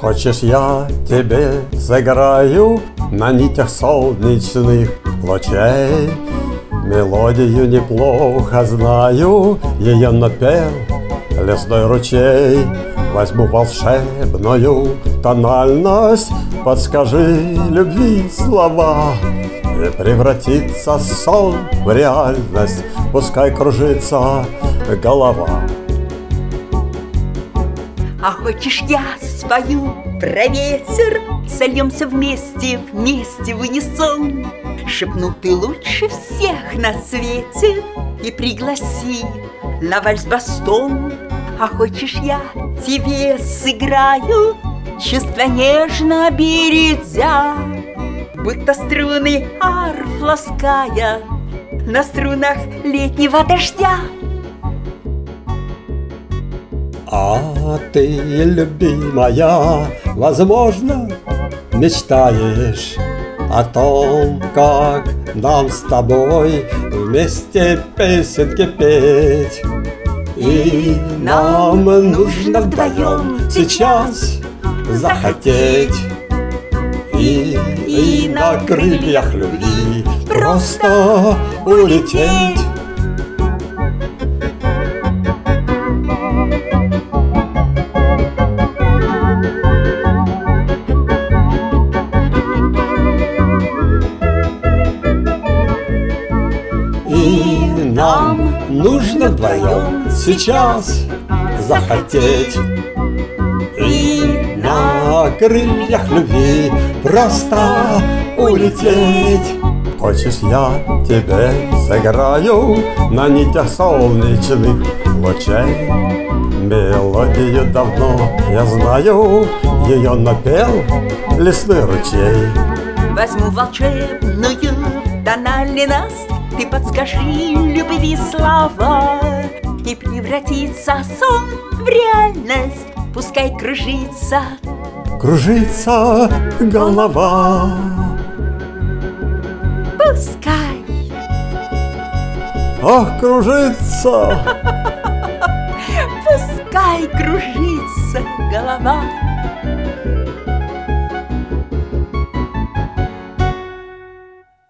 Хочешь, я тебе сыграю на нитях солнечных лучей? Мелодию неплохо знаю, ее напел лесной ручей. Возьму волшебную тональность, подскажи любви слова, и превратится сон в реальность, пускай кружится голова. А хочешь, я спою про ветер? Сольемся вместе, вместе в унисон. Шепну, ты лучше всех на свете, и пригласи на вальс-бастон. А хочешь, я тебе сыграю, чувства нежно бередя, будто струны арф лаская на струнах летнего дождя. А ты, любимая, возможно, мечтаешь о том, как нам с тобой вместе песенки петь. И нам нужно вдвоем сейчас захотеть и на крыльях любви просто улететь. И нам нужно вдвоем сейчас захотеть и на крыльях любви просто улететь. Хочешь, я тебе сыграю на нитях солнечных лучей? Мелодию давно я знаю, ее напел лесной ручей. Возьму волшебную тональность, ты подскажи любви слова, и превратится сон в реальность, пускай кружится голова. Пускай. Ах, кружится. Пускай кружится голова.